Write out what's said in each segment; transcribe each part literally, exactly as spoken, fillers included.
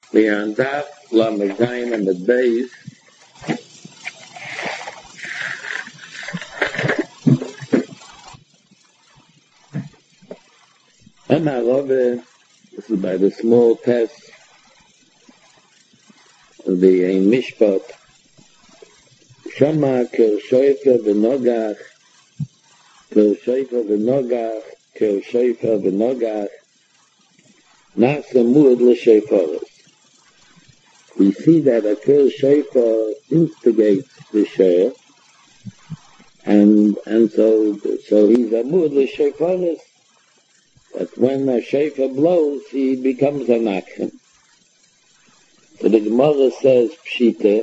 We are on Daf Lamed Zayin and the Beis. And I love it. This is by the small test of the Ein Mishpat. Shama kel shoifa v'nogach, kel shoifa v'nogach, kel shoifa v'nogach, nasa muad l'sheifaros. We see that a kel shoifa instigates the share, and and so so he's a muad l'sheifaros. That when a shofar blows, he becomes an action. So the Gemara says, Pshita,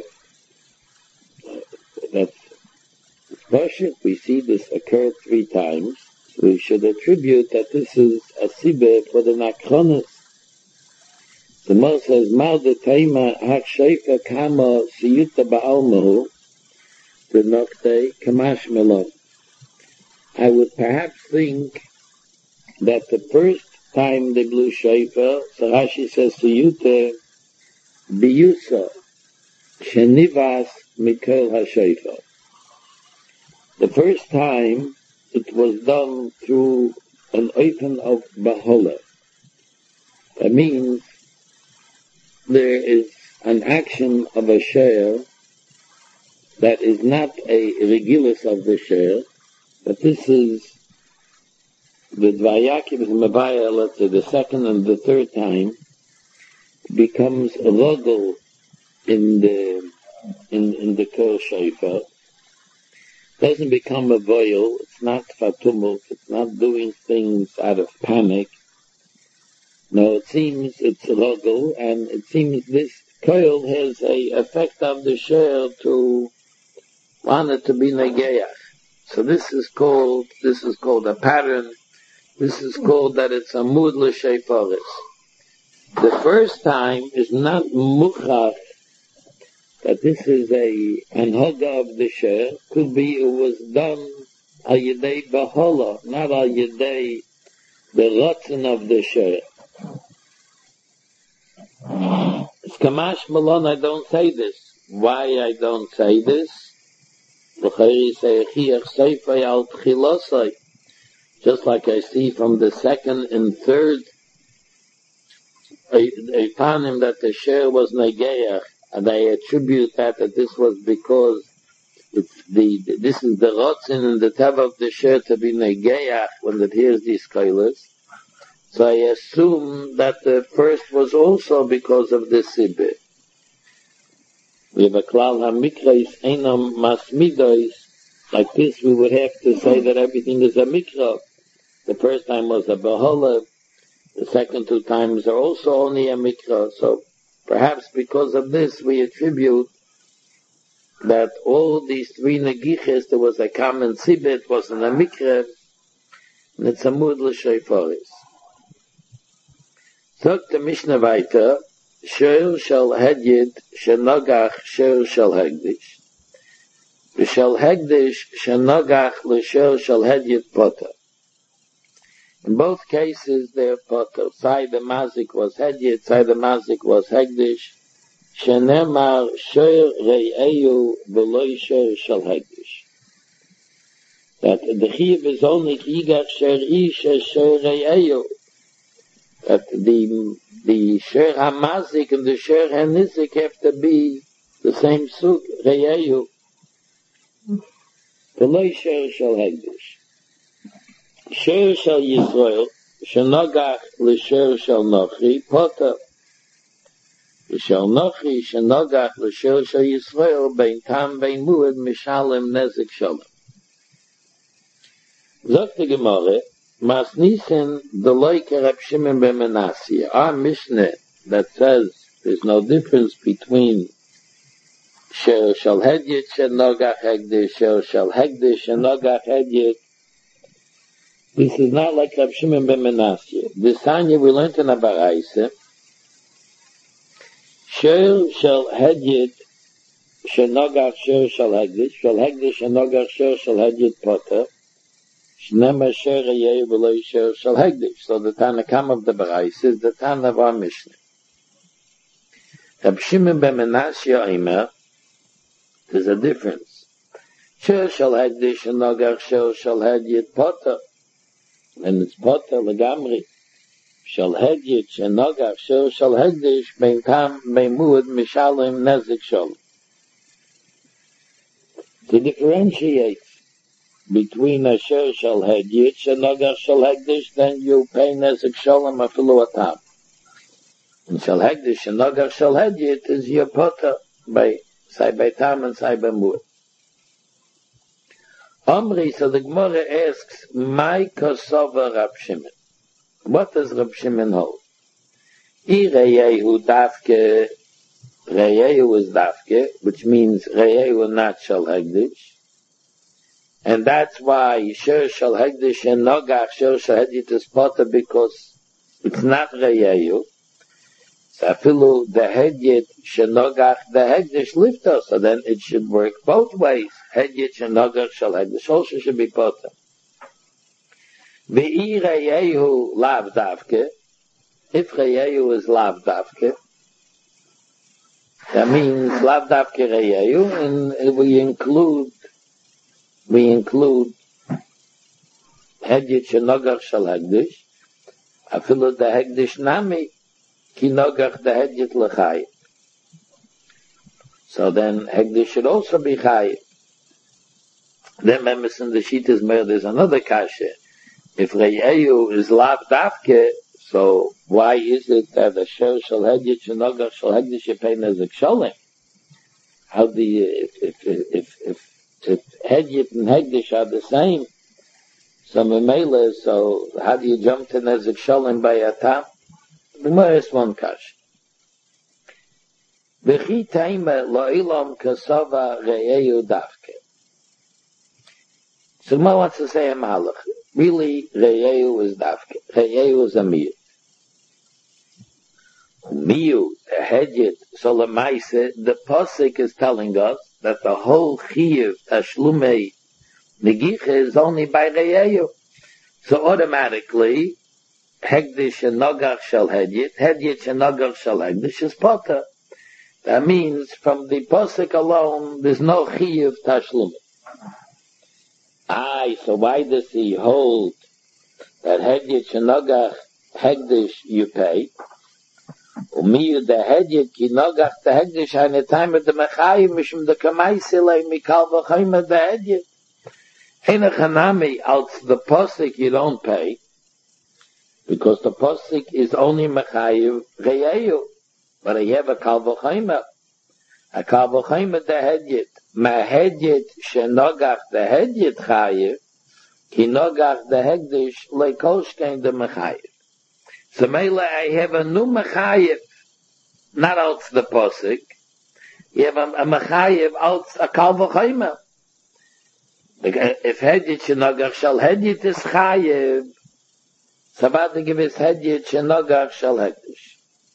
that Pashut, we see this occur three times. So we should attribute that this is a sibeh for the nakronis. The Gemara says, Mal de taima hak shofar kama siyuta ba'almahu, the nokte kamash melon. I would perhaps think that the first time they blew shofar, so Rashi says to Yute, biyusa, shenivas mikol ha-shofar. The first time it was done through an open of bahola. That means there is an action of a share that is not a regulus of the share, but this is the Dvayakim is Mavaya, let's say the second and the third time, becomes a rogel in the in in the Kol Shofar. Doesn't become a voil, it's not fatumult, it's not doing things out of panic. No, it seems it's a rogel, and it seems this coil has a effect of the share to want it to be negeach. So this is called this is called a pattern. This is called that it's a mud l'sheifaris. The first time is not muchach, that this is a anhaga of the share. Could be it was done al yedei bahola, not al yedei the rotzen of the share. It's kamash malon, I don't say this. Why I don't say this? L'chayri say chiach seifay al tchilosay. Just like I see from the second and third a panim that the share was negeach, and I attribute that that this was because it's the this is the rotzin and the tav of the share to be negeach when it hears these kailas. So I assume that the first was also because of the sibbe. We have a klal hamikrais einam masmidois. Like this, we would have to say that everything is a mikra. The first time was a bahola. The second two times are also only a mikra. So perhaps because of this, we attribute that all these three negiches, there was a common sibet, wasn't a mikra, and it's a mud l'sheifaris. So the Mishnah weiter, Sher shel hedyed shenogach sher shel hegdish. Shel hegdish shenogach l'sher shel hedyed potter. In both cases, they're potter. Sai the mazik was hedyed, sai the mazik was hegdish. Shenemar sher re'eyu v'loi sher shel hegdish. That the chiv is only chigach sher ish sher re'eyu. That the the sher hamazik and the sher hanizik have to be the same suk re'eyu. V'loi sher shel hegdish. Sher shel Yisrael, shenogach l'sher shel Nochi, potter. L'shel Nochi, shenogach l'sher shel Yisrael, bein tam, bein muad, mishalem, nezik shalom. Zok the Gemara, mas nisen deloy kereb Shimon ben Manasseh. Our Mishnah that says there's no difference between sher shel hedyet, shenogach hegdish, sher shel hegdish, shenogach hedyet. This is not like Rav Shimon ben Manasseh. This Tanya we learned in Abaraisa. Sher shel hedyet shenogach sher shel hegdish, shel hegdish shenogach sher shel hedyet potter. Shnema sher yeh v'lo sher shel hegdish. So the Tanakam of the Baraisa is the Tan of our Mishnah. Reb Shimon ben Menashe Omer, there's a difference. Shir shal hegdish and nogar shir shal hedyet potter. And it's potter legamri. Shal hedyet and nogar shir shal hegdish bein tam bein muad mishalim nezik shol. To differentiate between a shir shal hedyet and nogar shal hegdish, then you pay nezik sholem afilu atam. And shal hegdish and nogar shal hedyet is your potter by say by tam and say by muad. Omri, so the Gemara asks, my kosova Rab Shimon. What does Rab Shimon hold? I reyehu dafke, reyehu is dafke, which means reyehu not shal hegdish. And that's why shir shal hegdish and nogach shir shal hegdish is potter because it's not reyehu. So afilu the hedyet shenogach the hegdish lifter, so then it should work both ways. Hedyet shenogach shall hegdish also should be potter. Ve'i reyehu lav davke. If reyehu is lav davke, that means lav davke reyehu, and we include we include hedyet shenogach shall hegdish. Afilu the hegdish nami. Ki nogach the hedyet l'chayim. So then hegdish should also be chayim. Then members in the sheet is made, there's another kasha. If reyehu is lav davke, so why is it that the shir shal hedyet shenogach shal hegdish yepei nezik sholim? How do you, if, if, if, if, if hedyet and hegdish are the same, so memele, so how do you jump to nezik sholim by a tam? The Gemara is one kash. V'chi taima lo'ilam kasava reyehu davke. So the Gemara wants to say a malach. Really, reyehu is davke. Reyehu is a miyut. Miyut, a hedyet, so lemaise, the posik is telling us that the whole chiyuv, tashlumei, negicha is only by reyehu. So automatically, hegdish and nogach shall hedyet, hedyet and nogach shall hegdish is potter. That means from the posik alone, there's no chiyuv tashlum. Aye, so why does he hold that hedyet and nogach hegdish you pay? Umiyu the hedyet ki nogach the hegdish in the time of the mechayim mishum the kamaisile mikal v'chayim the hedyet. Hena chanami als the posik you don't pay. Because the posik is only mechayiv reyehu, but I have a kal v'chayma. A kal v'chayma the hedyet, ma hedyet shenogach the hedyet chayiv, ki nogach the hegdish lekolshkein the mechayiv. So mele I have a new mechayiv, not out the posik. You have a, a mechayiv out a kal v'chayma. If hedyet shenogach shall hedyet is chayiv, Sabbat give his hedyet shenogach shal hegdish.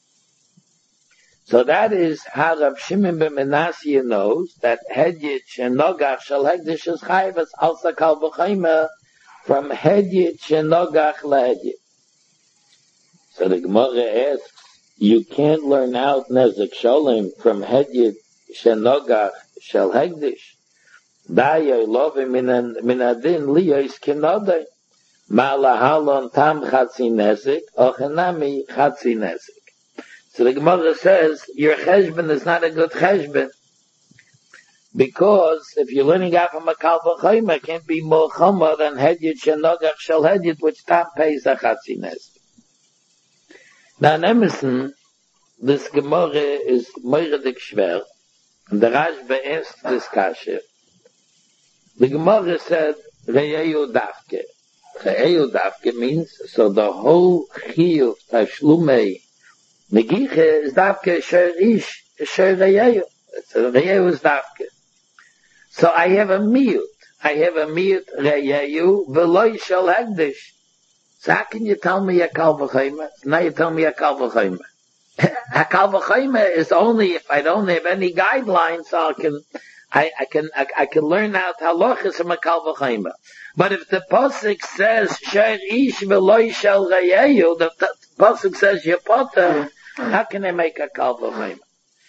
So that is how Rab Shimon ben Menashe knows that hedyet shenogach shal hegdish is chayvus alsa kal v'chayma from hedyet shenogach lehedyet. So the Gemara asks, you can't learn out nezik sholim from hedyet shenogach shal hegdish. Dayo lovim minadin liyos kinodai. Malahalon tam chatzi nezik, ochenami chatzi nezik. So the Gemara says, your cheshbon is not a good cheshbon. Because if you're learning out from a kal v'chayma, it can't be more chomer than hedyet shenogach shel hedyet, which tam pays a chatzi nezik. Now in Emerson, this Gemara is moiradik shver, and the Rashba asked this kasha. The Gemara said, reyehu davke. Reyehu davke means, so the whole chiyuv tashlumei negiche is davke sher ish, sher reyehu. Reyehu is davke. So I have a miyut. I have a miyut reyehu v'loi shel hegdish. So how can you tell me a kal v'chayma? Now you tell me a kal v'chayma. A kal v'chayma is only if I don't have any guidelines, so I can, I, I can, I, I can learn out halachas from a kal v'chayma. But if the pasuk says sher ish v'loi shel reyehu, the pasuk says yepoter, how can I make a kal v'chayma?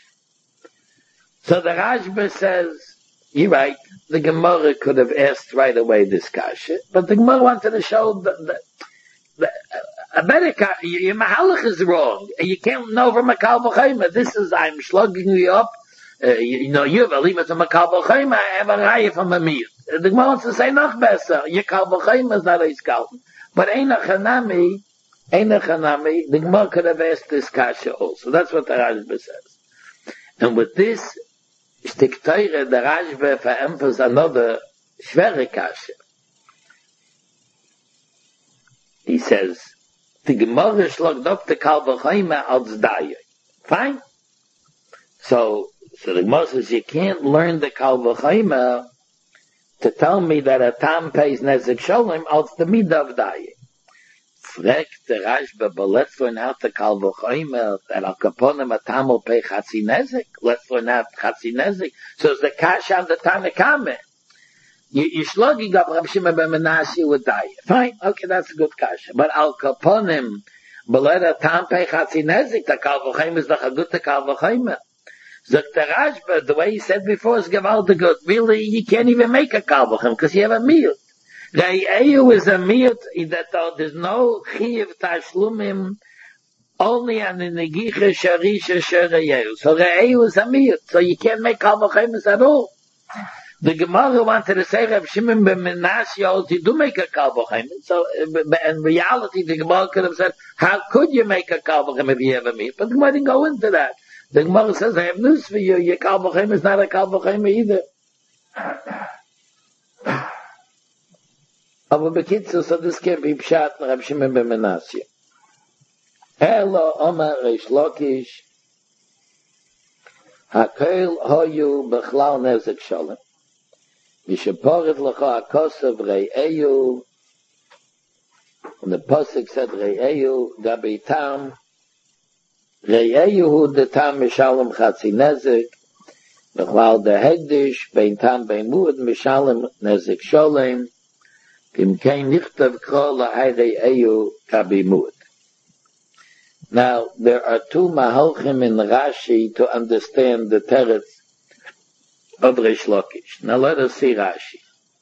So the Rashba says, you're right, the Gemara could have asked right away this kasha, but the Gemara wanted to show the, the, the a better kasha, your mahalach is wrong. You can't know from a kal v'chayma. This is, I'm slugging you up, uh, you, you know, you have a limit from a kal v'chayma, I have a raya from a mir. The Gemara wants to say noch better, your kal v'chayma is not a iskal. But Eina Chanami, Eina Chanami, the Gemara could have asked this kasha also. That's what the Rashba says. And with this, Shtik Teire, the Rashba emphasizes another schwere kasha. He says, the Gemara schlugt up the kal v'chayma als daya. Fine. So, so the Gemara says, you can't learn the kal v'chayma to tell me that a tam pays nezik sholem als the midah of daya. Fragt the Rashba, but let's learn out the kal v'chayma that al kaponim a tam will pay chatzi nezik. Let's learn out chatzi nezik. So it's the kasha of the Tanakame. You, you're slugging up Rav Shimon ben Menashe with daya. Fine, okay, that's a good kasha. But al kaponim, but let a tam pay chatzi nezik, the kal v'chayma is the good the kal v'chayma. Zok the Rashba, the way he said before, is gewaltig good. Really, you can't even make a kal v'chayma because you have a miut. Re'eyu is a miut that uh, there's no chiv tashlumim only on the negicha sharisha shereyehu. So Re'eyu is a miut, so you can't make kal v'chaymas at all. The Gemara wanted to say Rav Shimon ben Menashe, you do make a kal v'chayma. So in reality, the Gemara could have said, how could you make a kal v'chayma if you have a miut? But the Gemara didn't go into that. The Gemara says, I have news for you, your kal v'chayma is not a kal v'chayma either. Aber bekitzu, so this can't be pshat in Rav Shimon ben Menashe. Elo Omer Reish Lakish, Hakel hoyu bechlal nezek sholem, Visheporet lecha hakosav re'eyu, and the Pasuk said re'eyu, gabi tam, re'eyu hu de tam mishalem chatzi nezek, bechlal de hegdish, bein tam bein muad mishalem nezek sholem, Kim kein nichtav kol la'ayre eyu kabi muad. Now, there are two mahalchim in Rashi to understand the teretz of Reish Lakish. Now let us see Rashi.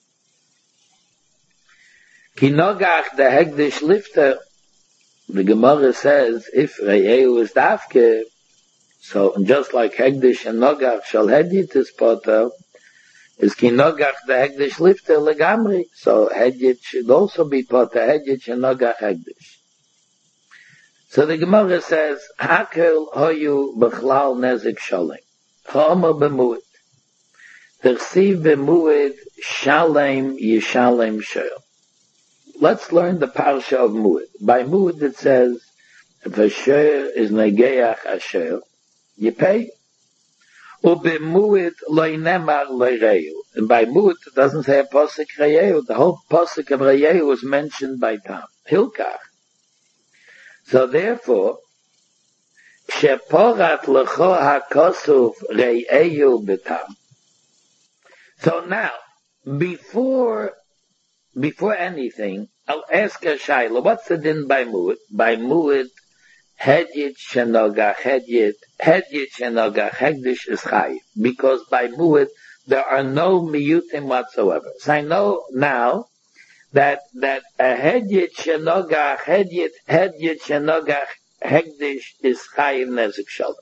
Ki nogach the hegdish lifter, the Gemara says, if re'eyu is dafke, so just like hegdish and nogach shall hedit is poter, is ki nogach the hegdish lifter legamri. So hedit should also be poter hedit and nogach hegdish. So the Gemara says, Hakel hoyu bechlal nezik sholem. Cha'omer b'muad. Tersiv b'muad shalem yishalem shel. Let's learn the parsha of muad. By muad it says, if a shel is negeach asher, you pay. U'b'muad loy nemar loy reyu. And by muad it doesn't say a posik reyu. The whole posik of reyu was mentioned by Tam. Hilkach. So therefore, sheporat lecho hakosuf re'eyu b'tam. So now, before, before anything, I'll ask a shayla, what's the din by muad? By muad, hedyet shenogach hedyet, hedyet shenogach hegdish is chayiv. Because by muad, there are no miyutim whatsoever. So I know now, that that a hedyet shenogach hedyet hedyet shenogach hegdish is chayiv nezik shalom.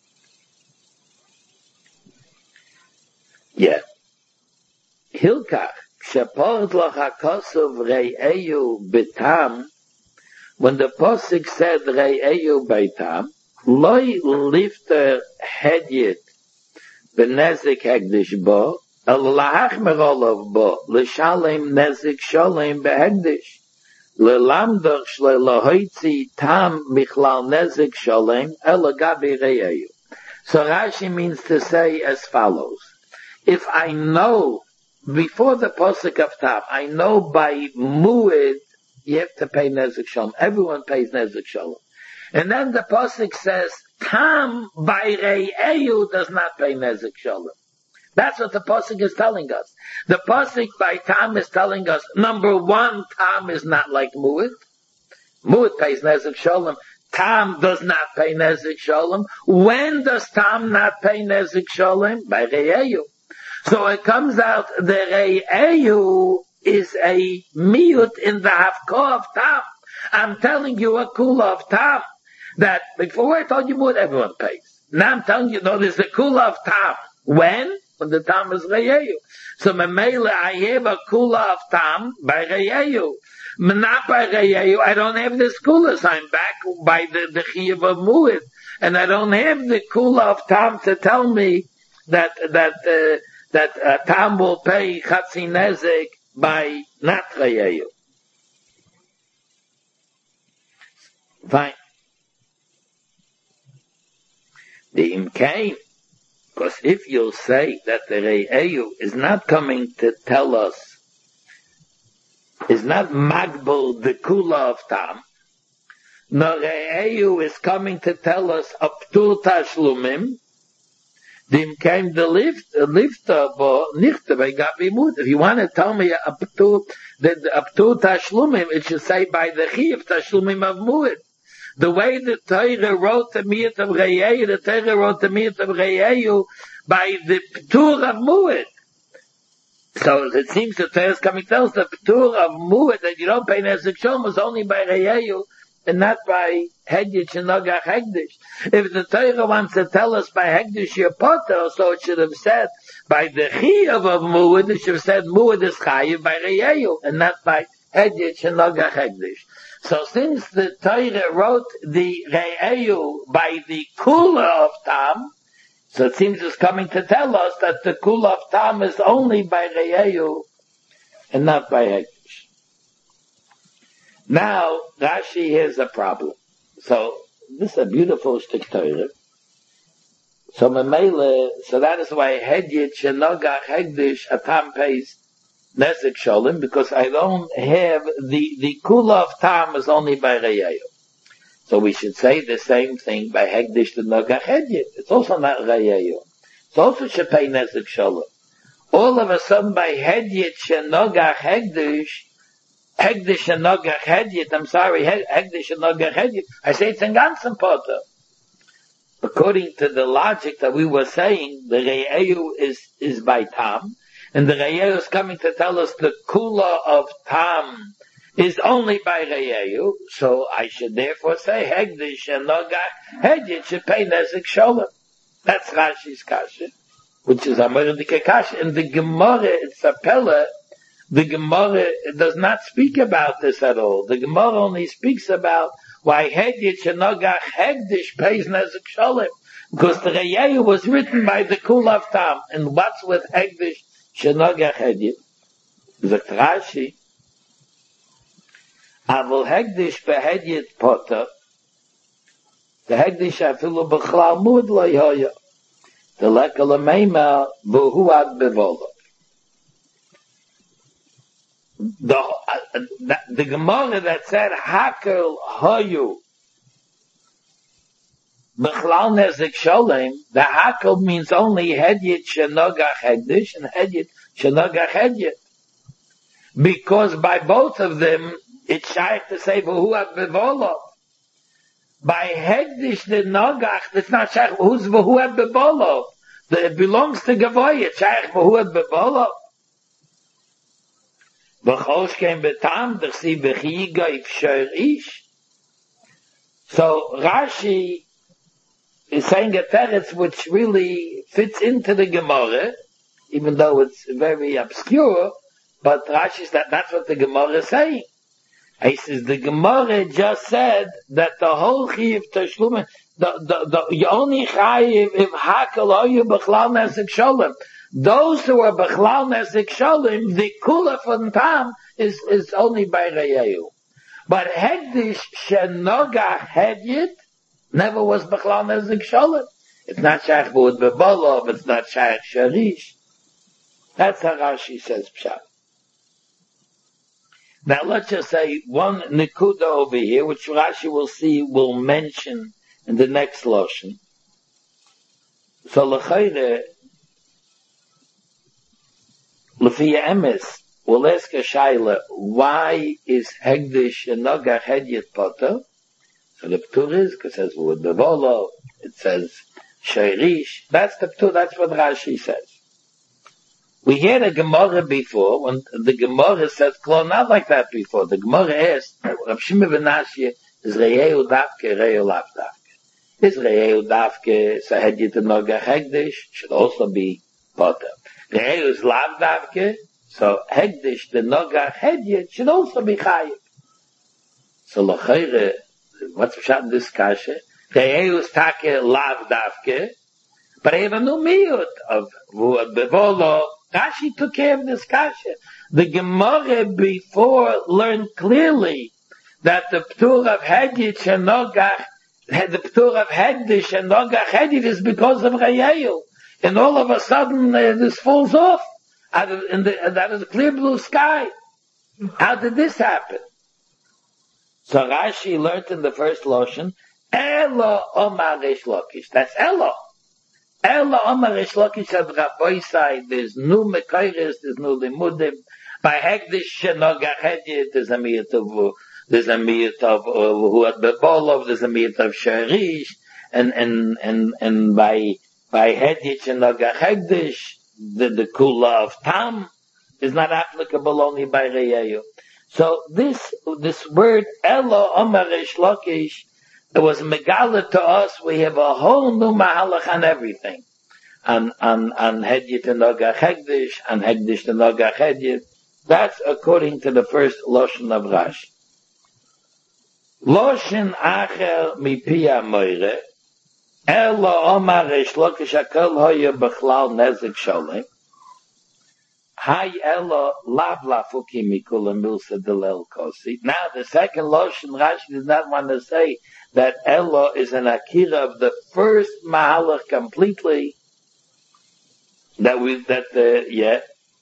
Yeah. Hilkach sheport loch hakosov re'eyu betam. When the posik said re'eyu betam, loy lifter hedyet benezik hegdish bo. L'hachmer olav bo, l'shalem nezik sholem behegdish, l'lamdoch shle'lohoitzi tam michlal nezik sholem, elagabi re'eyu. So Rashi means to say as follows. If I know, before the posuk of tam, I know by muad, you have to pay nezik sholem. Everyone pays nezik sholem. And then the posuk says, tam by re'eyu does not pay nezik sholem. That's what the Pasuk is telling us. The Pasuk by Tam is telling us, number one, Tam is not like Muad. Muad pays Nezik Sholem. Tam does not pay Nezek Shalom. When does Tam not pay Nezek Shalom? By Re'eyu. So it comes out the Re'eyu is a miut in the Hafko of Tam. I'm telling you a kula of Tam. That before I told you what everyone pays. Now I'm telling you, no, there's a kula of Tam. When? When the Tam is Re'eyu. So Memela, I have a kula of Tam by Re'eyu. Not by Re'eyu, I don't have this kula, so I'm back by the, the Chiyuv of Mu'id. And I don't have the kula of Tam to tell me that, that, uh, that uh, Tam will pay Chatzi Nezek by not Re'eyu. Fine. The Imkain, because if you'll say that the Re'eyu is not coming to tell us, is not Magbul the Kula of Tam, no Re'eyu is coming to tell us Aptur Tashlumim, the Imkain the lift, lifta, bo nichte by Gabi Mut. If you want to tell me Aptur, that Aptur Tashlumim, it should say by the Chiyuv Tashlumim of Mu'id. The way the Torah wrote the Miyat of Re'eyu, the Torah wrote the Miyat of Re'eyu by the Ptur of Mu'id. So it seems the Torah is coming to tell us the Ptur of Mu'id that you don't pay Nezek Shalom was only by Re'eyu and not by Hegdish and Nogach Hegdish. If the Torah wants to tell us by Hegdish Yepoter, so it should have said by the Chiyuv of Mu'id, it should have said Mu'id is Chayiv by Re'eyu and not by Hegdish and Nogach Hegdish. So since the Torah wrote the Re'eyu by the Kula of Tam, so it seems it's coming to tell us that the Kula of Tam is only by Re'eyu and not by Hegdish. Now, Rashi has a problem. So, this is a beautiful shtik Torah. So, Memele, so that is why Hegdish and Nogach Hegdish a Tam pays Nezek Shalom, because I don't have the, the Kula of Tam is only by Re'eyu. So we should say the same thing by Hegdish to Nogach Hegdish. It's also not Re'eyu. It's also should pay Nezek Shalom. All of a sudden by Hegdish and Nogach Hegdish, Hegdish and Nogach Hegdish, I'm sorry, Hegdish and Nogach Hegdish, I say it's in ganzen Potter. According to the logic that we were saying, the Re'eyu is, is by Tam, and the Re'eyu is coming to tell us the Kula of Tam is only by Re'eyu, so I should therefore say Hegdish and Nogach Hegdish should pay Nezek Shalom. That's Rashi's Kasha, which is Amoridike Kasha. And the Gemara, it's a Pella, the Gemara does not speak about this at all. The Gemara only speaks about why Hegdish and Nogach Hegdish pays Nezek Shalom, because the Re'eyu was written by the Kula of Tam. And what's with Hegdish Shenogach Hegdish? Zakt Rashi, Avol Hegdish behediyet Potter, the Hegdish afilu b'chlal mud lo yoya, the lekala meima v'hu ad bevolo. The, uh, the, the Gemara that said Hakel Hoyu B'chlal Nezek Shalom, the Hakel means only Hediyet Shenogach Hegdish and Hediyet Shenogach Hediyet. Because by both of them, it's shaykh to say V'hu Bevolo. By Hegdish the Nogach, it's not shaykh who's V'hu Bevolo. It belongs to Gavoy, it's shaykh V'hu Bevolo. B'chosh came betam, d'chsi b'chiga ifshor ish. So Rashi is saying a teretz which really fits into the Gemara, even though it's very obscure, but Rashi that that's what the Gemara is saying. He says the Gemara just said that the whole Chiyuv Tashlum, the, the, the, you only Chayiv if Hakel Oyu B'chlal Nezek Shalom. Those who are B'chlal Nezek Shalom, the Kula from Tam is, is only by Re'eyu. But Hegdish Shenogach Hegdish never was B'chlal Nezek Shalom. It's not Shaykh B'ud B'bolov, it's not Shaykh Sharish. That's how Rashi says Pshat. Now let's just say one Nikuda over here, which Rashi will see, will mention in the next Loshen. So L'chayre, L'fiya Emes, we'll ask a Shaila, why is Hegdish and Nogach Hegdish Potter? So the Ptur is, because it says with Bevolo, it says Sheirish. That's the Ptur, that's what Rashi says. We had a Gemara before, when the Gemara says, Klo, not like that before. The Gemara asked, Rav Shimon ben Ashia, is Re'eu Davke, Re'eu Lav Davke? Is Re'eu Davke, so had you to Noga Hegdish, should also be Potter. Re'eu is Lav Davke, so Hegdish, the Noga Hedyet, should also be Chayib. So L'chayre, what's Pshat in this kasha? Re'eu is Take Lav Davke, but I have a new miyut of Bevolo. Rashi took care of this kasha. The Gemara before learned clearly that the Ptur of Hedjit and Nogach, the Ptur of Hegdish and Nogach Hedjit is because of Re'eu. And all of a sudden uh, this falls off. Out of, in the, that is a clear blue sky. How did this happen? So Rashi learned in the first Loshen, Elo Omar Reish Lakish. That's Elo. Elo Omar Reish Lakish at Rabbi side, there's no Mekayres, there's no Limudim. By Hegdish Nogach Hedjit, there's a miyat of, there's a miyat of, who at Bebolov, there's a miyat of Sherish, and, and, and, and by, by Hedjit and Nogach Hegdish, the, the Kula of Tam is not applicable only by Re'eu. So this, this word, Elo Omar Reish Lakish, it was Megala to us, we have a whole new Mahalach on everything. On, on, on Hedjit and Nogach Hegdish, on Hegdish and Nogach Hedjit. That's according to the first Loshen of Rashi. Loshen Acher Mipia Moire, Elo Omar Reish Lakish Akol Hoya Bechlal Nezik Sholem. Hay Elo Lav Lafuki Mikula Milsa Delel Kosi. Now the second Loshen Rashi does not want to say that Elo is an akira of the first Mahalach completely. That we, that the, yeah.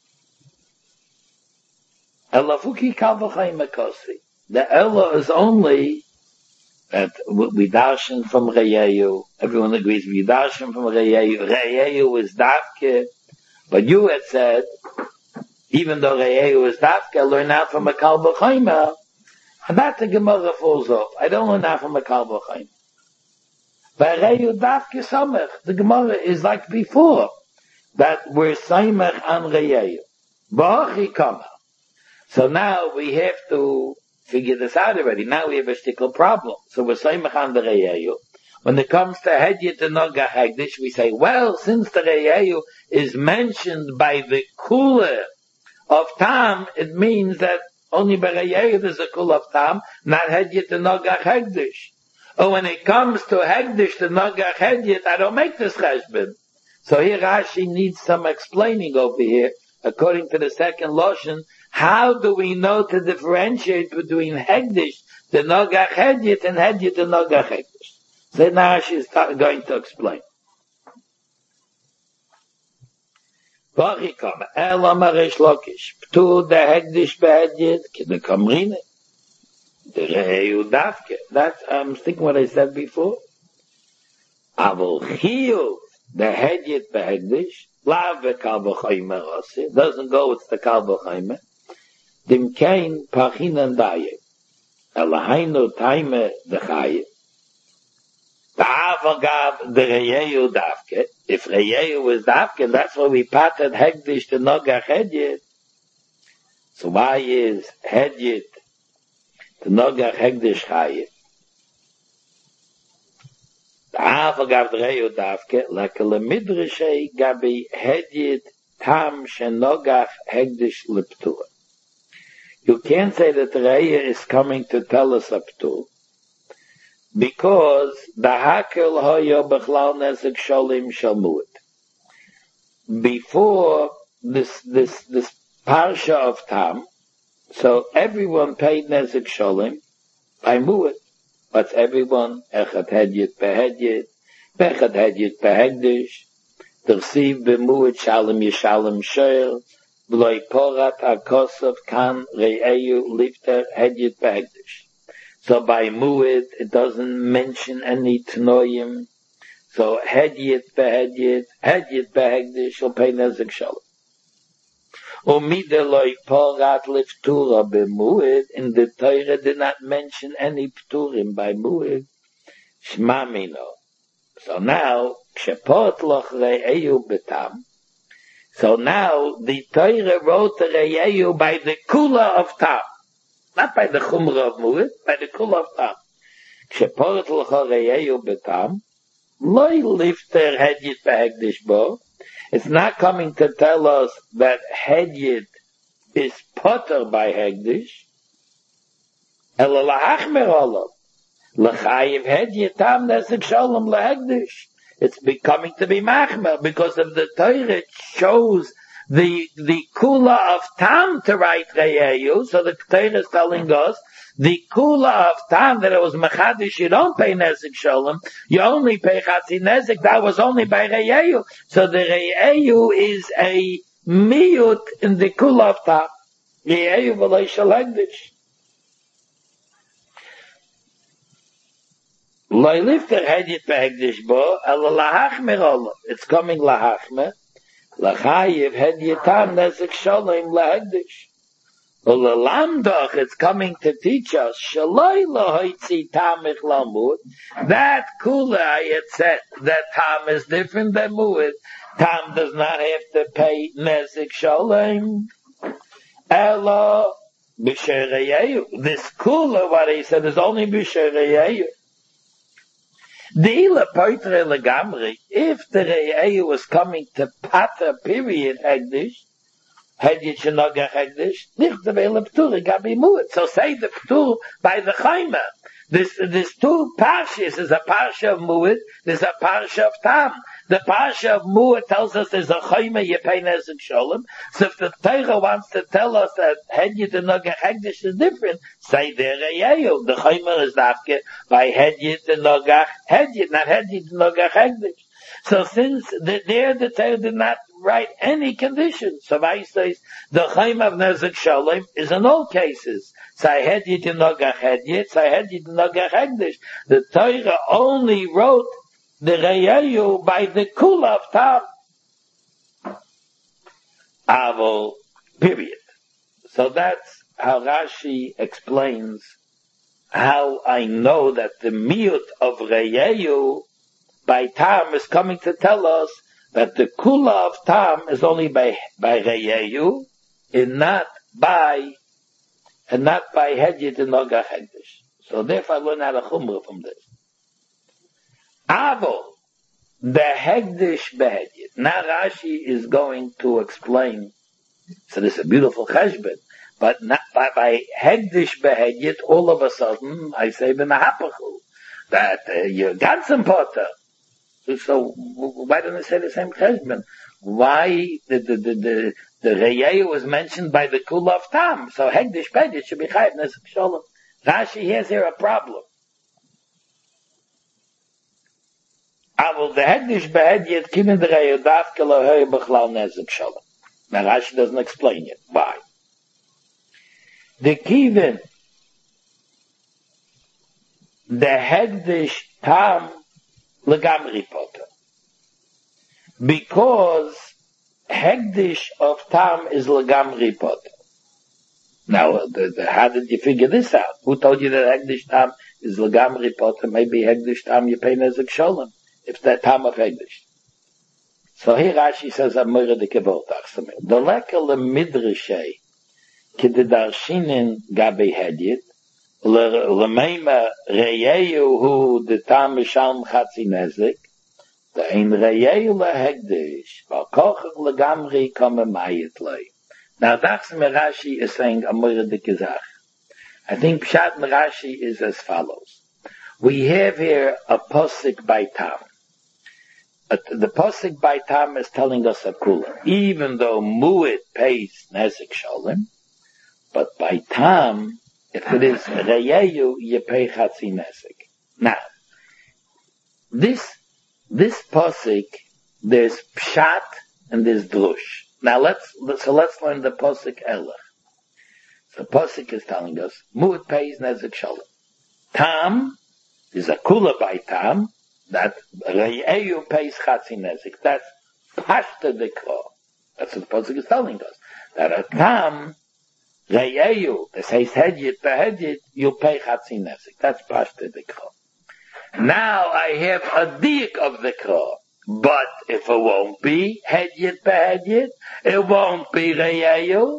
Elo Fuki Kal V'chaim Makosi. The Elo is only that we darshan from Re'eu. Everyone agrees we darshan from Re'eu. Re'eu is Davke. But you had said, even though Re'eu is Davke, learn out from a Kal V'chaim. And that the Gemara falls off. I don't learn that from a Kal V'chaim. By Re'eu Davke Samech, the Gemara is like before, that we're Samech on Re'eu. Ba'achi Kama. So now we have to figure this out already. Now we have a stickle problem. So we're Samech on the Re'eu. When it comes to Hedjit and Nogach Hegdish, we say, well, since the Re'eu is mentioned by the Kula of Tam, it means that only by Re'eu there's a Kula of Tam, not Hedjit and Nogach Hegdish. Or when it comes to Hegdish, the Nogach Hedjit, I don't make this cheshbon. So here Rashi needs some explaining over here, according to the second Loshen. How do we know to differentiate between Hegdish, the Nogach Hedjit, and Hedjit, the Nogach Hegdish? So now she's going to explain. V'achikam, Elo Reish Lakish, Ptur the Hegdish be'Hedjit, K'de Kamrine, the Re'eu Davke. That's, I'm thinking what I said before. Avol Chiyuv, the Hedjit be'Hegdish, Lav ve'Kal V'chaim Rasi, doesn't go with the Kal V'chaim. Dim Kain Pachinan Daye, Elahainu Taime the Chaye. Ta'avagav the Re'eu Davke. If Re'eu was Davke, that's why we patted Hegdish to Nogach Hedjit. So why is Hedjit to Nogach Hegdish Chaye? Ta'avagav the Re'eu Davke, like a Lemidrishe Gabi Hedjit Tam Shenogach Hegdish Liptur. You can't say that Re'eu is coming to tell us a Ptur, because the Hakel Hoyo Bechlal Nezek Sholim Shalmuit. Before this, this, this Parsha of Tam, so everyone paid Nezek Sholim by Muit. What's everyone? Echat Hedjit Behedjit, Bechat Hedjit Behegdish, Tersiv Bemuit Shalom Yishalom Sheil, V'loi Porat HaKosov Kan Re'eu Lifter Hedjit Behegdish. So by Mu'id, it doesn't mention any Tnoyim. So Hedjit Behedjit, Hedjit Behegdish, will pay Nezek Shalom. Umideloi porat liftura bemuid, in the Torah did not mention any pturim by muid. Shma mino. So now, kshepot loch re'eyu betam. So now, the Torah wrote the re'eyu by the kula of tam. Not by the chumra of muid, by the kula of tam. Kshepot loch re'eyu betam. Loi lifter hedyit behegdish bo. It's not coming to tell us that hedyit is potter by hegdish. Ela lahachmer olav. L'chayiv hedyit tam nesek shalom lehegdish. It's becoming to be machmer because of the Torah. It shows the the kula of tam to write re'eyu. So the Torah is telling us the kula of tam that it was machadish. You don't pay nesek shalom. You only pay chatzi nesek. That was only by re'eyu. So the re'eyu is a miyut in the kula of tam. Re'eyu v'lo shel hegdish. Lo lifter hedyit behegdish bo, ela lahachmer olav. It's coming lahachmer. L'chayiv hedyit tam nesek shalom lehegdish. Ulalamdoch, it's coming to teach us, shaloi lohoitzi tam ich lamud. That kula I had said, that tam is different than muad. Tam does not have to pay nesek shalom. Ela b'sher re'eyu. This kula, what he said, is only b'sher re'eyu. If the re'eyu was coming to pata period hegdish, hedyit shenoga hegdish, nicht the vele ptur gabi muad. So say the ptur by the chayma. This this two parshas is a parsha of muad. There's a parsha of tam. The parsha of muad tells us there's a chayma you pay nesek shalom. So if the Torah wants to tell us that hedyit and noga hegdish is different, say the re'eyu. The chayma is dafke by hedyit and noga hedyit, not hedyit and noga hegdish. So since the, there the Torah did not write any conditions, so I says the chayma of nesek shalom is in all cases. So I hedyit and noga hedyit, so I hedyit and noga hegdish. The Torah only wrote the re'eyu by the kula of tam. Avol, period. So that's how Rashi explains how I know that the miyut of re'eyu by tam is coming to tell us that the kula of tam is only by by re'eyu and not by and not by hedyit and noga hegdish. So therefore I learn out a chumrah from this. Avo, the hegdish behedyit. Now Rashi is going to explain. So this is a beautiful cheshbon, but not by, by hegdish behedyit. All of a sudden, I say b'nahapachu that uh, you're ganzen potter. So why don't I say the same cheshbon? Why the the the the, the re'eyu was mentioned by the kula of tam? So hegdish behedyit should be chayav nesek shalom. Rashi has here a problem. Avol the hegdish behedyit kimin the re'eyu dafke lohoy b'chlal nesek shalom. Now Rashi doesn't explain it. Why? The kivin, the hegdish tam legamri potter. Because hegdish of tam is legamri potter. Now, the, the, how did you figure this out? Who told you that hegdish tam is legamri potter? Maybe hegdish tam you pay nezek shalom. If that tam of hegdish. So here Rashi says, Amora de Kevot Achsamim. The lekel le midrashay, ki de darshinin gabe hedyit, le meima re'eyu hu de tam mishalm chatzi nezik, the ein re'eyu le hegdish, va kochach le gamri kome mayit lei. Now that's me Rashi is saying Amora de Kezach. I think Pshat Rashi is as follows. We have here a posik by tam. Uh, the posik by tam is telling us a kula. Even though mu'it pays nezek shalom, but by tam, if it is re'eyu, you pay chatzi nezek. Now, this this posik, there's pshat and there's drush. Now let's so let's learn the posik elach. The posik is telling us mu'it pays nezek shalom. Tam is a kula by tam. That re'eyu pays chatzi nezik. That's pashta dekro. That's what the pasuk is telling us. that a tam, reyeyu, that says hedjit behedjit, you pay chatzi nezik. That's pashta the kro. Now I have a dik of the kro. But if it won't be hedjit behedjit, it won't be reyeyu,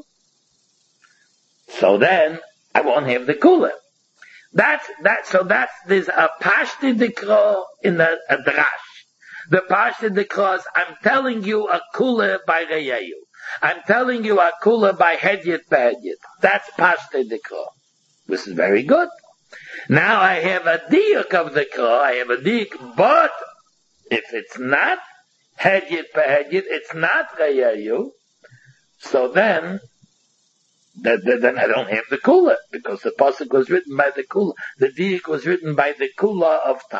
so then I won't have the kula. That's, that, so that's, there's a pashta the kro in the a drash. The pashta the kro is, I'm telling you a kula by reyeyu. I'm telling you a kula by hedjit behedjit. That's pashta the kro. This is very good. Now I have a diuk of the kro, I have a diuk, but if it's not hedjit behedjit, it's not reyeyu, so then, then, then I don't have the kula, because the pasuk was written by the kula. The diuk was written by the kula of tam.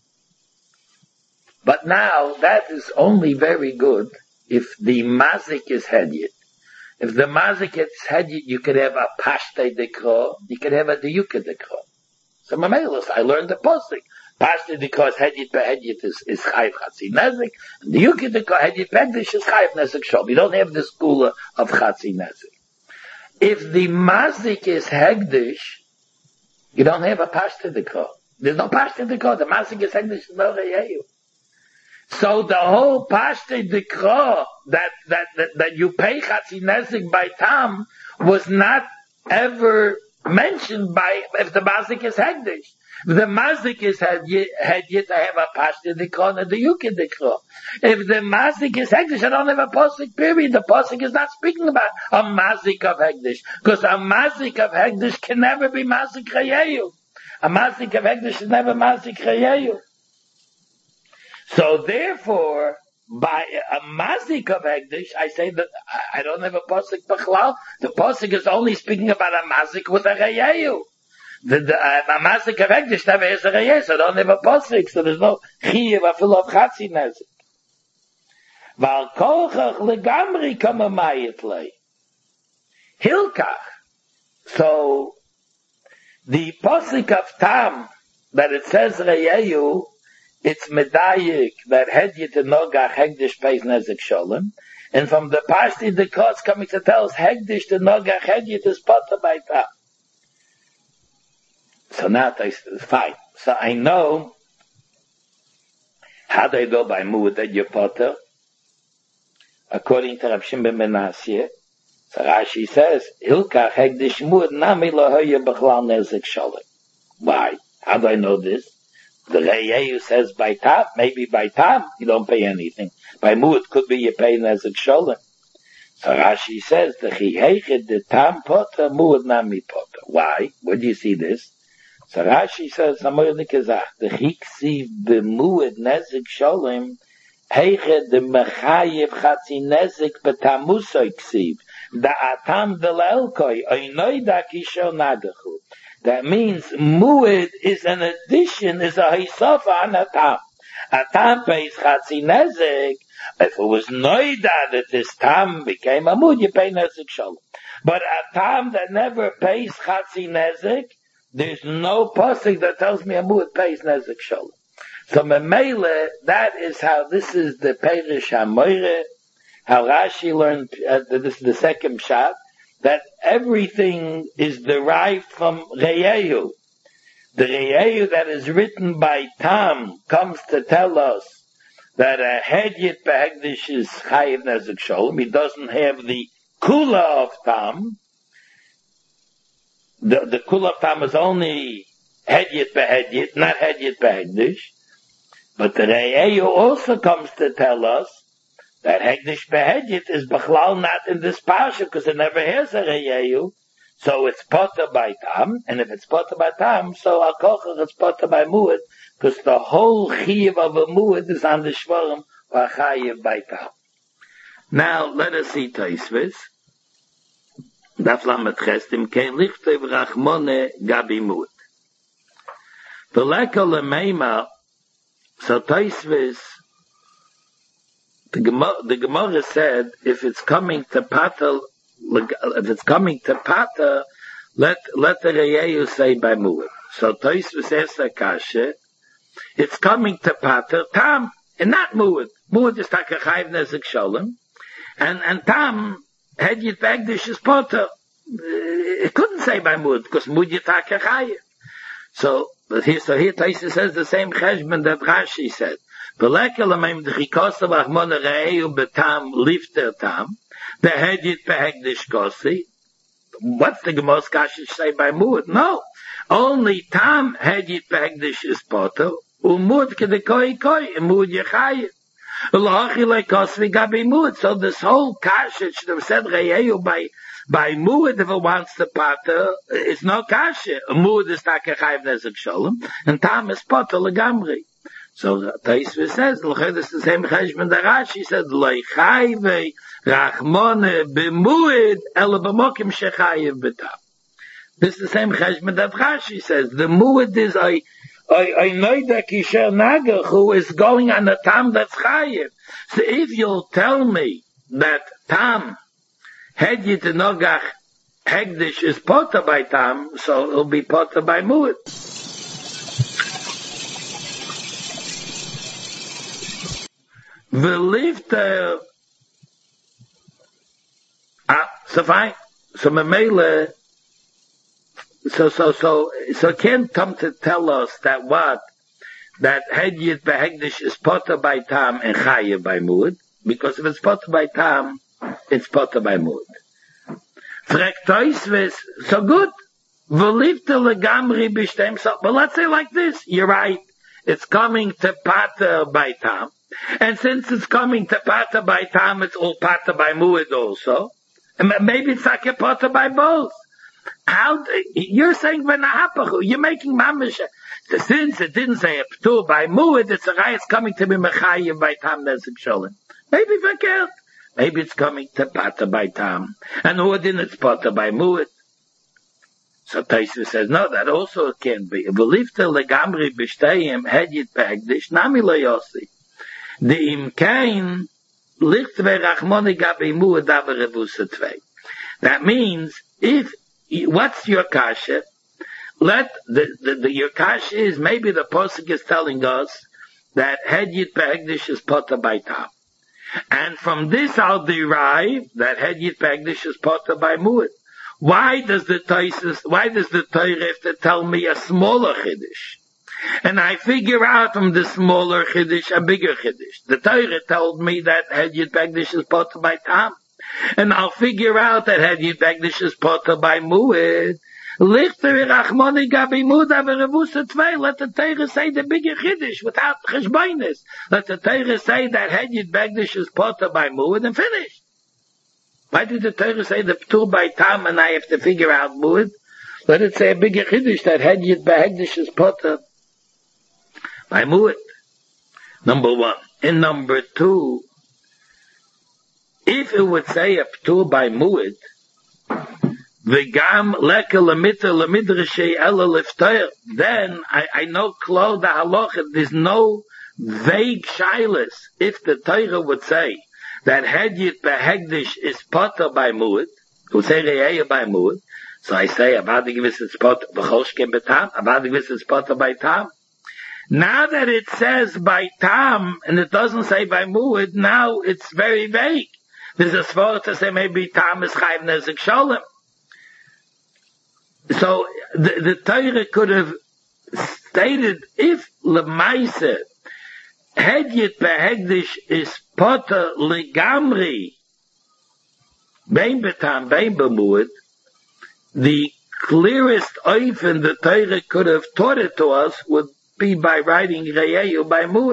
But now, that is only very good if the mazik is hedjit. If the mazik is hedjit, you could have a pashte dekro, you could have a diuk dekro. So Mamelos, I learned the pasuk. Pashte dekro hedjit behedjit is, is chayv chatzi nezik, and diuk dekro hedjit behedjit is chayv nezik shom. You don't have the school of chatzi nezik. If the mazik is hegdish, you don't have a pashte dekro. There's no pashte dekro. The mazik is hegdish, no reyeyu. So the whole pashte dekro that, that, that, that you pay chatzi nezik by tam was not ever mentioned by, if the mazik is hegdish. If the mazik is hedjit, I have a pashte dekro and a diuk dekro. If the mazik is hegdish, I don't have a posik, period. The posik is not speaking about a mazik of hegdish. Because a mazik of hegdish can never be mazik reyeyu. A mazik of hegdish is never mazik reyeyu. So therefore, by a mazik of hegdish, I say that I don't have a posik b'chlal. The posik is only speaking about a mazik with a reyeyu. The, the uh, a mazik of hegdish never has a reyeyu, so I don't have a posik, so there's no chiyuv afil of chatzi nezik. Val kolchach legamri kamamayit lei. Hilkach. So, the posik of tam, that it says reyeyu, it's medayik that hedjit and nogach hegdish pays nezik sholem, and from the pashti the course coming to tell us hegdish the nogach hedjit is potter by tam. So now I fine. So I know how they go by muad that you're potter, according to Rav Shimon ben Menashe. So Rashi says hilkach hegdish muad nami lo hoye b'chlal nezik sholem. Why? How do I know this? The Reyeyu says by tam, maybe by tam, you don't pay anything. By muad could be you pay nezik sholem. So Rashi says, the chihechet the tam potter, muad nami potter. Why? Where do you see this? So Rashi says, Amor Nikezach, the chiksiv b'muad nezik sholem, heiche de mechayev chatzi nezik betamusoi ksiv, da atam delelkoi, oinoi da kisho nadachu. That means muad is an addition, is a hisofa on a tam. A tam pays chatzi nezik. If it was noida that this tam became a muad, you pay nezik sholem. But a tam that never pays chatzi nezik, there's no pasuk that tells me a muad pays nezik sholem. So memele, that is how this is the Perish HaMoire, how Rashi learned. Uh, this is the second shot. That everything is derived from reyeyu. The reyeyu that is written by tam comes to tell us that a hedjit behegdish is chayiv nezik sholem. He doesn't have the kula of tam. The, the kula of tam is only hedjit behedjit, not hedjit behegdish. But the reyeyu also comes to tell us that hegdish behedjit is b'chlal not in this parsha because it never has a reyeyu. So it's potter by tam, and if it's potter by tam, so al kochach it's potter by muad, because the whole chiyuv of a muad is on the shvarim or chayiv by tam. Now let us see Tosfos. Daf lamet chestim kein lichtev rachmone gabi muad. The lekal lemeima. So Tosfos, the Gemara, the Gemara said, if it's coming to Pata, if it's coming to Pata, let, let the Reyeyu say by Muad. So Tosfos says Akasha, it's coming to Pata, Tam, and not Muad. Muad is Takachayv Nezik Sholem, and, and Tam, Hedjit Begdish is potter. It couldn't say by Mud, because Mud Yitaka Chayev. So, but here, so here Taisa says the same cheshbon that Rashi said. V'lekel amayim d'chikosav achmona re'eu betam lifter tam, the Hedjit Begdish kosi. What's the Gemara Kashish say by Mud? No. Only tam Hedjit Begdish is potter, umud kedekoi koi, umud Yechayev. So this whole kasha should have said Re'eu by by Muad if it wants the pater, it's no kasha. Muad is takachayv nezek shalom, and Tam is pater legamri. So Taisva says, this is the same cheshbon that Rashi said, Loichayve rachmone b'muad ele b'mokim shechayev b'tam. This is the same cheshbon that Rashi says. The Muad is a I, I know that Kisher Naga who is going on a Tam that's Chayev. So if you'll tell me that Tam, Hedjit Nogach, Hegdish is Potter by Tam, so it'll be Potter by Muad. V'lifter, ah, so fine. So Memele, So, so, so, so can't come to tell us that what? That Hedjit Behegdish is potter by Tam and Chayev by Muad. Because if it's potter by Tam, it's potter by Muad. Frekt Toisves, so good. V'lifte legamri b'shtem, so, but let's say like this, you're right. It's coming to pater by Tam. And since it's coming to pater by Tam, it's all pater by Muad also. And maybe it's like a pater by both. How, you're saying v'nahapachu, you're making mamish. Since it didn't say a p'tur by Muad, it's a rayas coming to be mechayev by Tam nezek sholem. Maybe verkehrt. Maybe it's coming to pater by Tam. And Uadin it's pater by Muad. So Taisa says, no, that also can be. V'lifte legamri b'shteyim hedjit begdish nami lo yosi. The imkain licht ve'rachmoni gabi Muad aber revusa tvei. That means, if what's your kasha? Let the, the, the your kasha is maybe the posuk is telling us that Hedjit Begdish is potter by Tam, and from this I'll derive that Hedjit Begdish is potter by Muad. Why does the Taisus? Why does the Torah have to tell me a smaller chiddush? And I figure out from the smaller chiddush a bigger chiddush. The Torah told me that Hedjit Begdish is potter by Tam. And I'll figure out that Hedjit Begdish is potter by Muad. Lichter Rachmoni Gabi Muad aber revusa tvei. Let the Torah say the bigger chiddush without cheshbonis. Let the Torah say that Hedjit Begdish is potter by Muad and finish. Why did the Torah say the p'tur by Tam and I have to figure out Muad? Let it say a bigger chiddush that Hedjit Begdish is potter by Muad. Number one. And number two, if it would say a p'tur by Muad, v'gam leka lemita lemidrishei ela lifter, then I, I know klo the halacha, there's no vague shilas. If the Torah would say that Hedjit Behegdish is potter by Muad, would say Re'eh by Muad, so I say about the gewiss is potter v'choshkem betam, about the gewiss is potter by Tam. Now that it says by Tam and it doesn't say by Muad, now it's very vague. There's a svara to say maybe Tam is chayv nezek sholem. So the, the Torah could have stated if lemaisa Hedjit Behegdish is potter legamri bein betam bein bemuad, the clearest oifen the Torah could have taught it to us would be by writing Re'eh by Muad.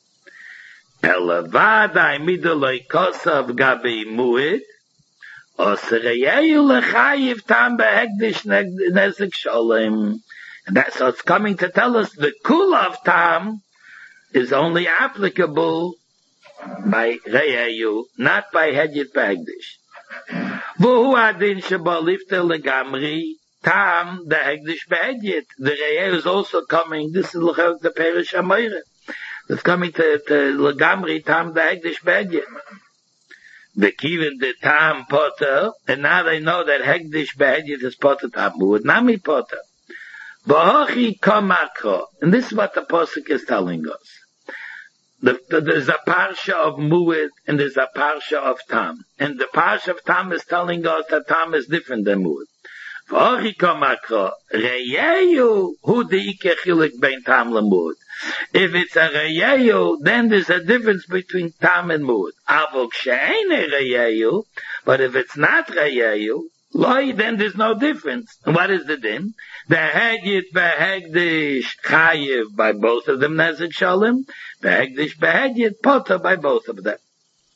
Elavadai midoloi kosav gabi Muad, os Re'eh lechayiv Tam Behegdish nezek sholem. And that's what's coming to tell us the kula of Tam is only applicable by Re'eh, not by Hedjit Behegdish. V'hu adin sheba lifter legamri Tam the Hegdish Behedjit. The Re'eh is also coming. This is the Perish Amayre. It's coming to, to Legamri Tam the Hegdish Behedjit. The Kivin the Tam Potter, and now they know that Hegdish Behedjit is Potter Tam Muad Nami Potter. V'hochi kamakro, and this is what the Posuk is telling us. The, the, there's a parsha of Mu'id and there's a parsha of Tam. And the parsha of Tam is telling us that Tam is different than Mu'id. If it's a Reyeyu, then there's a difference between Tam and Mu'id. But if it's not Reyeyu, then there's no difference. And what is the din? The Hegit Behegdish Chayiv by both of them Nezek Shalom, Behegdish Behegit Potter by both of them.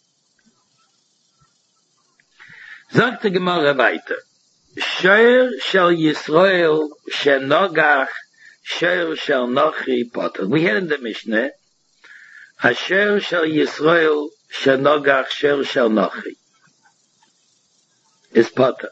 Sagt die Gemara weiter. Sher shel Yisrael shenogach Sher shel Nochi Potter. We had in the Mishnah, Asher shel Yisrael shenogach Sher shel Nochi is Potter.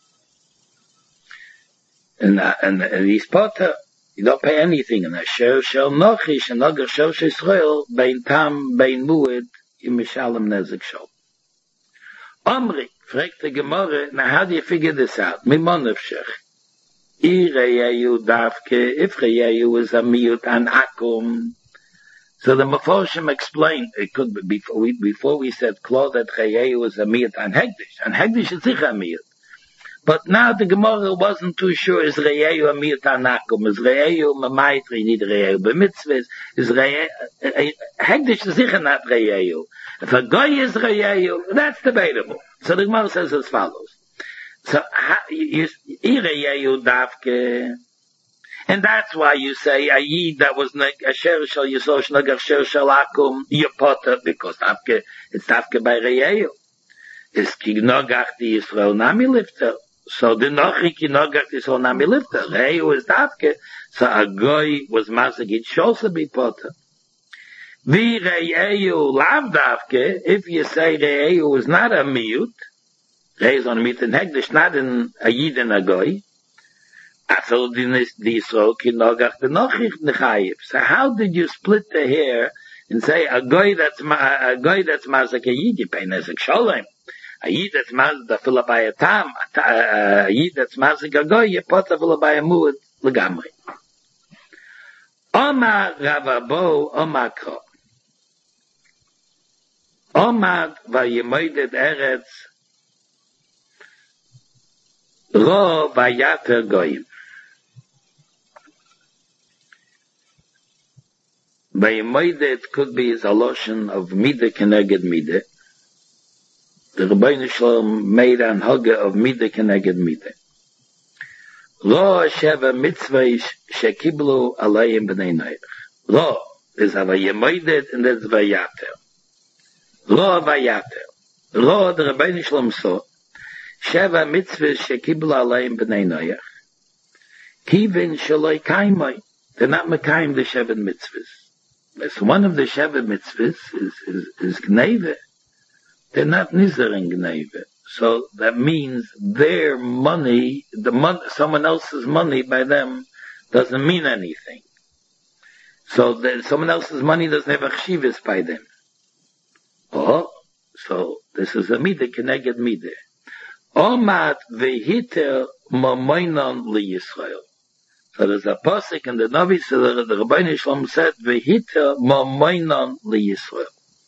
And, uh, and, and he's Potter. You don't pay anything. And Asher shel Nochi shenogach Sher shel Yisrael bein Tam bein Mu'id im Mishalem Nezek Shol. Omri, fragt the Gemara, now how do you figure this out? Mimon Nefshech. I Reyeyu Davke, if Reyeyu is a miut an akum. So the Meforshim explained, it could be, before we, before we said Claude that Reyeyu is a miut an hegdish. And hegdish is sicher a miut. But now the Gemara wasn't too sure, is Reyeyu a miut an akum? Is Reyeyu mamaitri, need Reyeyu b'mitzvahs? Is Reyeyu, hegdish is sicher not Reyeyu. If a guy is Reyeyu, that's debatable. So the Gemara says as follows. So, you, you, Reyeyu Davke, and that's why you say, a Yid that was Asher Shal Yisrael Shnagach Asher Shal Akum, Yepota, because Davke, it's Davke by Reyeyu. It's Ki Nogach Di Yisrael Nami Lifter. So the Nochi Ki Nogach Di Yisrael Nami Lifter. Reyeyu is Davke, so a guy was Masagit Sholsa Bipota. Vi Reyeyu Lav Davke, if you say Reyeyu is not a miut, Reyeyu is on a miut in Hegdish, not in a Yid and a Goy, Afel Di Yisrael Ki Nogach the Nochich Nechayiv. So how did you split the hair and say a Goy that's a Goy that's Mazak a Yid, you pay Nezek Sholem. A Yid that's Mazak the Philabay a Tam, a Yid that's Mazak a Goy, you put the Philabay a Mu'id Legamri. Omar Ravabo Omar Kro. Omad vayemoidet eretz ro vayater goyim. Vayemoidet could be a lotion of midde keneged midde. The Rebbeinu Shalom made an hoge of midde keneged midde. Ro sheva mitzvah shekiblu alayim b'nei noach. Ro is a vayemoidet and that's vayater. Ro vayater. Ro, the Rebbeinu Shalom saw, Sheva mitzvahs shekibla alayim b'nei noach. Kivin shaloi kaimai. They're not mekayim the Sheva mitzvahs. So one of the Sheva mitzvahs is, is, is gneve. They're not nizer in gneve. So that means their money, the mon- someone else's money by them doesn't mean anything. So that someone else's money doesn't have a chshivas by them. Oh, so this is a midde keneged midde. Omat vehiter mamoinon liyisrael. So there's a pasuk in the Navi, so the, the Rebbeinu Shalom said vehiter mamoinon liyisrael.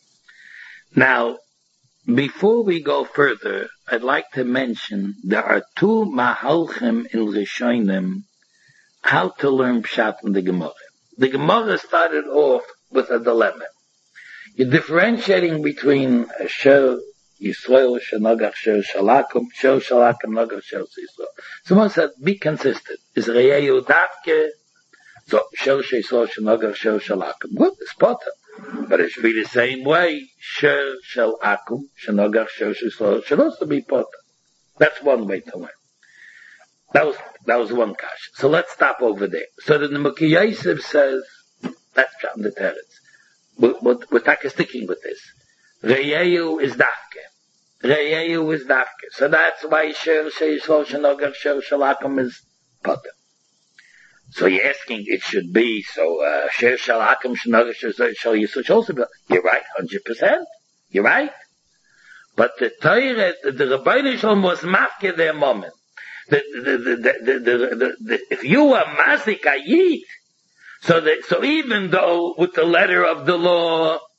Now, before we go further, I'd like to mention there are two mahalchim in Rishonim how to learn pshat in the Gemara. The Gemara started off with a dilemma. You're differentiating between Asher Yisrael, Shenogach, Asher Shalakum, Asher Shalakum, Nogach, Asher Yisrael. Someone said, be consistent. Is Reyeyu Davke? So, Asher Yisrael, Shenogach, Asher Shalakum. Good, it's Potter. But it should be the same way. Asher Shalakum, Shenogach, Asher Yisrael should also be Potter. That's one way to learn. That was, that was one kash. So let's stop over there. So the Nebuchadnezzar Yosef says, that's Pshat the Teretz. We're, we're, we're sticking with this. Reyeyu is Davke. Reyeyu is Davke. So that's why Sher Sheishol Shenogach Sher Shalakum is Potter. So you're asking, it should be, so, uh, Sher Shalakum Shenogach Sher Yisrael should also be. You're right, one hundred percent. You're right. But the Torah, the, the Rebbeinu Shalom was mafke their moment. The, the, the, the, the, the, the, if you are Mazik Ayid, so that, so even though with the letter of the law,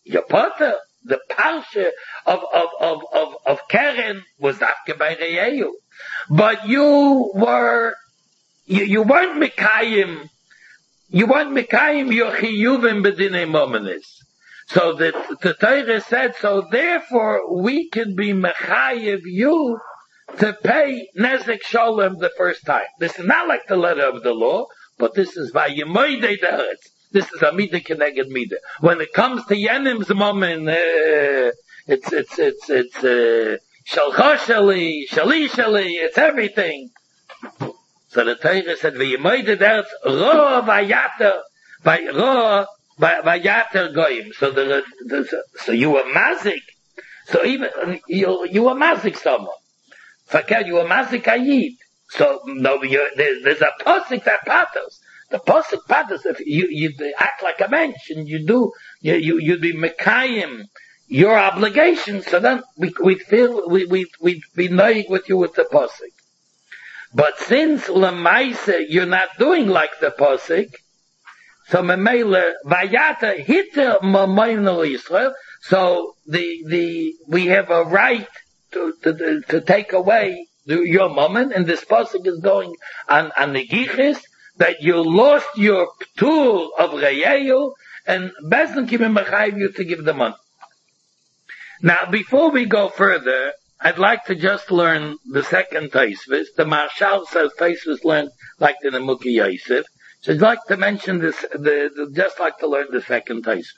Your potter, the parsha of, of, of, of, of Keren was Dafke by Re'eu. But you were, you, you weren't Mekayim, you weren't Mekayim your Chiyuvim B'dinei Momenis. So the, the Torah said, so therefore we can be Mechayiv you to pay Nezek Sholem the first time. This is not like the letter of the law, but this is Vayemoidei Deretz. This is Amida Keneged Mida. When it comes to Yenim's moment, uh, it's, it's, it's, it's, uh, Shalchoshali, Shalishali, it's everything. So the Torah said, Vayemoidei Deretz, Ro Vayater, Ro Vayater Goyim. So the, the, so you were Mazik. So even, you, you were Mazik someone. Fakir, you were Mazik Ayid. So, no, you're, there's, there's a posik that patters. The posik patters, if you, you act like a mensch, and you do, you, you, you'd be Mekayim, your obligation, so then we, we feel, we, we, we'd be knowing with you with the posik. But since Lamaisa, you're not doing like the posik, so Memele, Vayata, Hitter, Mamoino Israel, so the, the, we have a right to, to, to take away your moment, and this pasuk is going on, on the Gichis, that you lost your tool of Re'eu, and Bezdin Kivim Mechayiv you to give the money. Now, before we go further, I'd like to just learn the second Taisvis. The Marshal says Taisvis learned like the Nemuki Yosef. So I'd like to mention this, the, the, just like to learn the second Taisvis.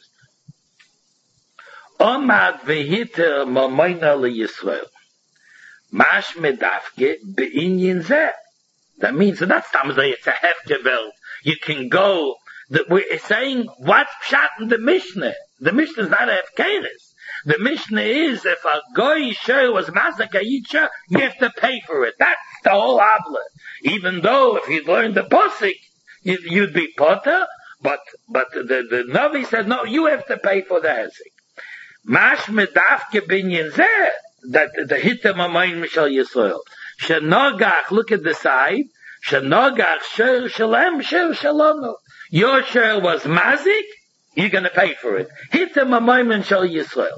Omad vehiter mamoina leYisrael. Mash medafke be'inyin zeh. That means that that's something, it's a hefkeveld. You can go, the, we're saying what's pshat in the Mishnah. The Mishnah is not a hefkeres. The Mishnah is if a goy shir was mazaka yitcha, you have to pay for it. That's the whole habla. Even though if you'd learned the posik, you'd, you'd be potter, but, but the, the Navi said, no, you have to pay for the hesik. Mash medafke binyin zeh. That the hitam amayin mishal Yisrael. Shenogach, look at the side. Shenogach shir shalem shir shalono. Your shir was mazik, you're going to pay for it. Hitam amayin mishal Yisrael.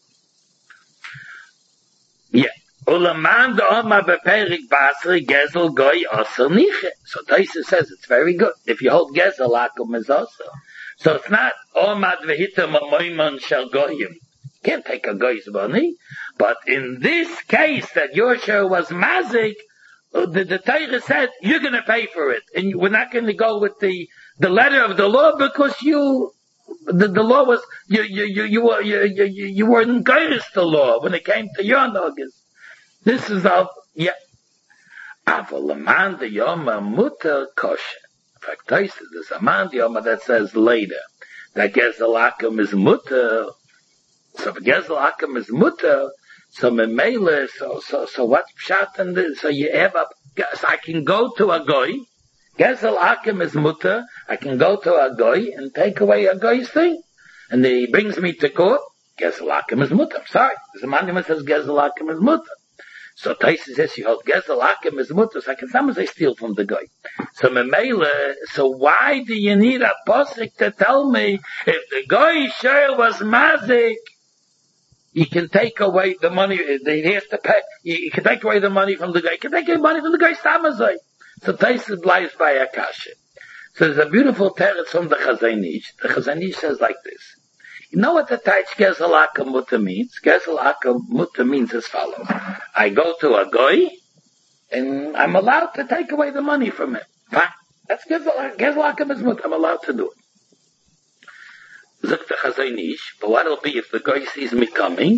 Yeah. Ulaman da'oma beperik basri gezel goy osel niche. So Taisa says it's very good. If you hold gezel akum is also. So it's not omad vehitam amayin shal goyim. Can't take a guy's money, but in this case that your share was mazik, the, the Torah said you're going to pay for it, and we're not going to go with the the letter of the law because you the, the law was you you you you were you you, you were in against the law when it came to your nogas. This is all yeah. Avolaman the yoma muter kosher. In fact, there's a man the yoma that says later that gezalakim is muter. So if Gezel Akim is mutter, so Memele, so, so, so what's pshat in this? So you have a, so I can go to a goy, Gezel Akim is mutter, I can go to a goy and take away a goy's thing. And he brings me to court, Gezel Akim is mutter. I'm sorry. There's a man who says Gezel Akim is mutter. So Taisa says, you hold Gezel Akim is mutter, so I can sometimes steal from the goy. So Memele, so why do you need a posik to tell me if the goy share was mazik, you can take away the money, he has to pay, you can take away the money from the guy, you can take away money from the guy, Stamazai. So Taisa lies by Akasha. So there's a beautiful teretz from the Chazon Ish. The Chazon Ish says like this. You know what the Taich Gezel Akim Mutter means? Gezel Akim Mutter means as follows. I go to a goy, and I'm allowed to take away the money from him. Fine. That's Gezel, Gezel Akim is Mutter. I'm allowed to do it. Zok the Chazon Ish, but what'll be if the guy sees me coming?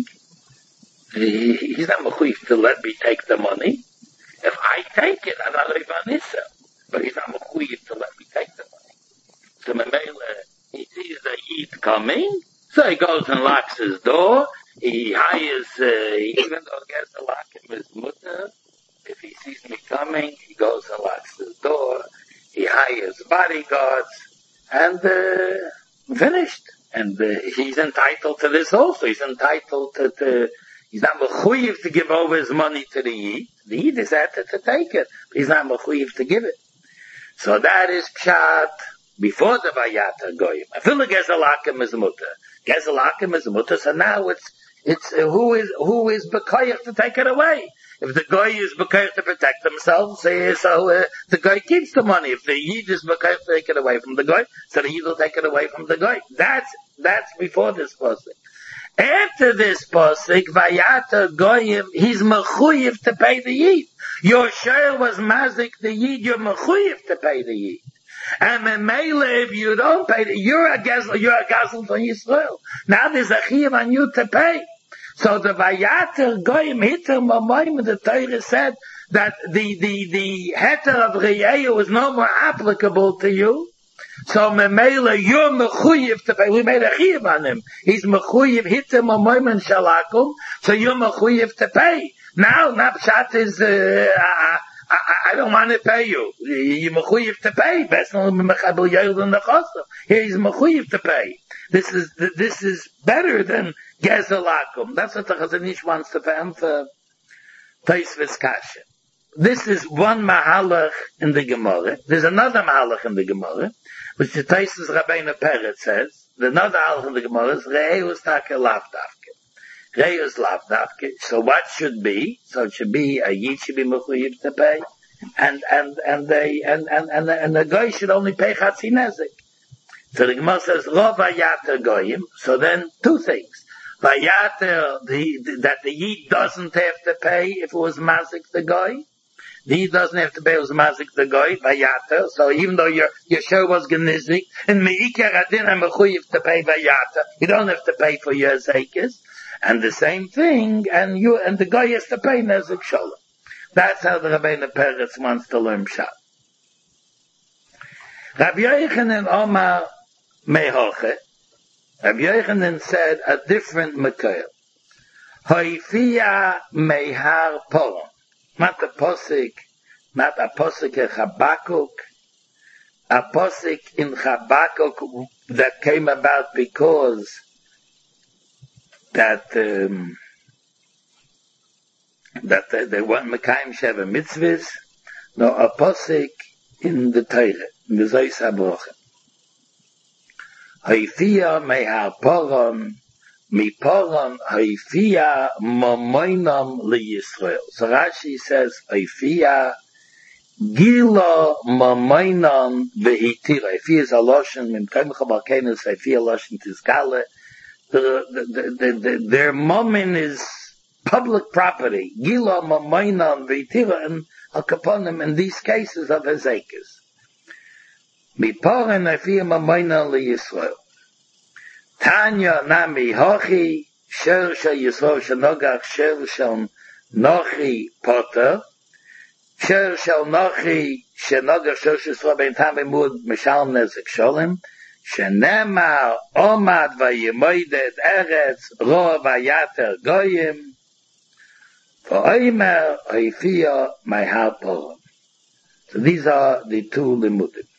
He, he's not mechuyev to let me take the money. If I take it, I'm not Ivanissa. But he's not mechuyev to let me take the money. So Memele, he sees the Yid coming, so he goes and locks his door. He hires, uh, even though Gezel Akim is mutter, if he sees me coming, he goes and locks his door. He hires bodyguards, and uh, finished. And uh, he's entitled to this also. He's entitled to, to he's not mechuyev to give over his money to the Yid. The Yid is at it to take it. But he's not mechuyev to give it. So that is pshat before the Vayata Goyim. I feel like Gezel Akim is mutter. Gezel Akim is a mutter, so now it's, it's, uh, who is, who is Bekoyach to take it away? If the guy is Bekoyach to protect themselves, uh, so, uh, the guy keeps the money. If the Yid is Bekoyach to take it away from the guy, so the Yid will take it away from the guy. That's, that's before this pasuk. After this pasuk, Vayata Goyim, he's mechuyev to pay the Yid. Your share was mazik the Yid, you're mechuyev to pay the Yid. And Memele, if you don't pay, the, you're a gazel, you're a gazel from Yisrael. Now there's a chiyuv on you to pay. So the Vayata Goyim hitter mamoyim, the Torah said that the the the heter of Reyehu is no more applicable to you. So Memele, you're mechuyev to pay. We made a chiyuv on him. He's mechuyev hitter mamoyim and shalakum. So you're mechuyev to pay. Now, Napshat is, uh, I, I, I don't want to pay you. You're mechuyev to pay. Here he's mechuyev to pay. This is, this is better than Gezel Akum. That's what the Chazon Ish wants to pay him for Tosfos Kasha. This is one mahalach in the Gemara. There's another mahalach in the Gemara, which the Tosfos Rabbeinu Peretz says. The another mahalach in the Gemara is Re'eus Taka Lavdavke. Re'eus Lavdavke. So what should be? So it should be a Yid should be mechuyev to pay, and and and they and and and the, and the guy should only pay Chatzi Nezik. So the Gemara says Lo Vayater Goyim. So then two things. Vayater, the that the Yid doesn't have to pay if it was mazik the guy. He doesn't have to pay as mazik the goy, vayata. So even though your your share was genizik, and meikar adin I'm mechuyev to pay vayata, you don't have to pay for your zekes. And the same thing, and you and the guy has to pay nezik shalom. That's how the Rabbeinu Peretz wants to learn pshat. Rabbi Yochanan Omar mehoche. Rabbi Yochanan said a different mekoil. Hoifia mehar porom. Not a posik, not a posik in Chabakuk, a posik in Chabakuk that came about because that um, that uh, they weren't Mekayim Sheva Mitzvahs, no, a posik in the Torah, in the Zois HaBrocha. Haifia mehar poron, mi poron haifia mamoinam liyisrael. So Rashi says haifia gila mamoinam vehitira. Haifia is a lotion. Mimkaim chabarkein is haifia lotion tizkale. The, the, the, the, their mammon is public property. Gila mamoinam vehitira, and akaponim in these cases of hezekas. Mi poron haifia mamoinam liyisrael. Tanya nami hochi sher shel Yisrael shenogach sher shel nochi potter sher shel nochi shenogach sher shel Yisrael ben tam emud mishal nezek sholem shenema omad vayemoidet eretz ro vayater goyim v'oimer hoifia mehar porom. So these are the two limudim.